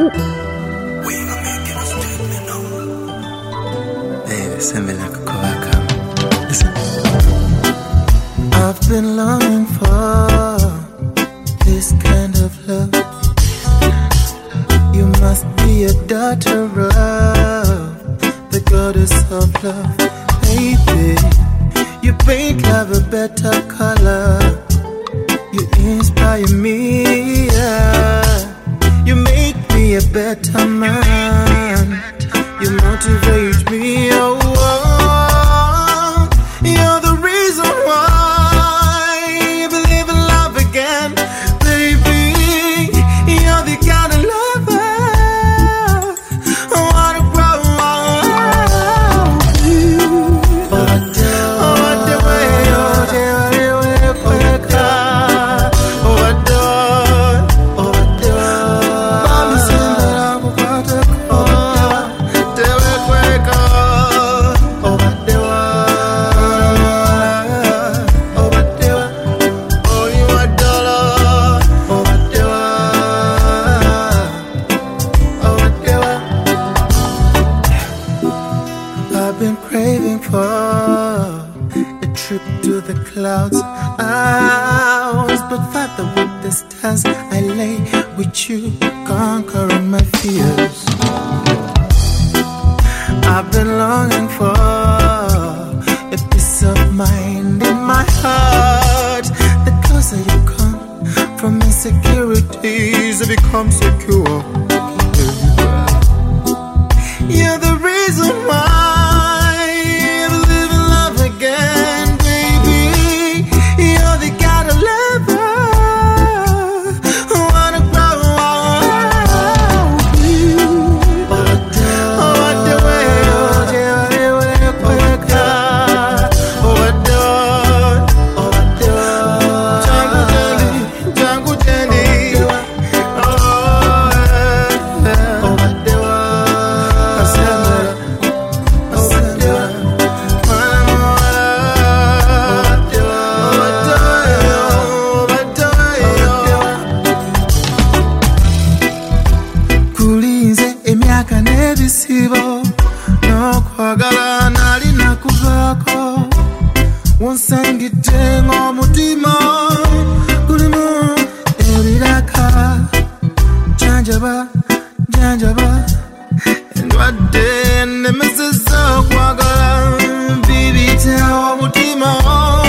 We ain't gonna make it a statement, no. Baby, send me like a call. Listen. I've been longing for this kind of love. You must be a daughter of the goddess of love. Baby, you paint love a better color. You inspire me, yeah. You make me a better man. You motivate me, oh, oh. You're the reason why I believe in love again, baby. You're the kind of lover I wanna grow up. Oh, the way, I've been craving for a trip to the clouds. I was but farther with the stars. I lay with you, conquering my fears. I've been longing for a peace of mind in my heart. The closer you come from insecurities, I become secure. You're the reason why I believe in love again, baby. You're the kind of lover I wanna grow up. Oh, what the way, no kwagala nali nakuvako wonsangidde ng'omutima gulimu ebiraka janjaba janjaba endwadde nemeseza okwagala bibita omutima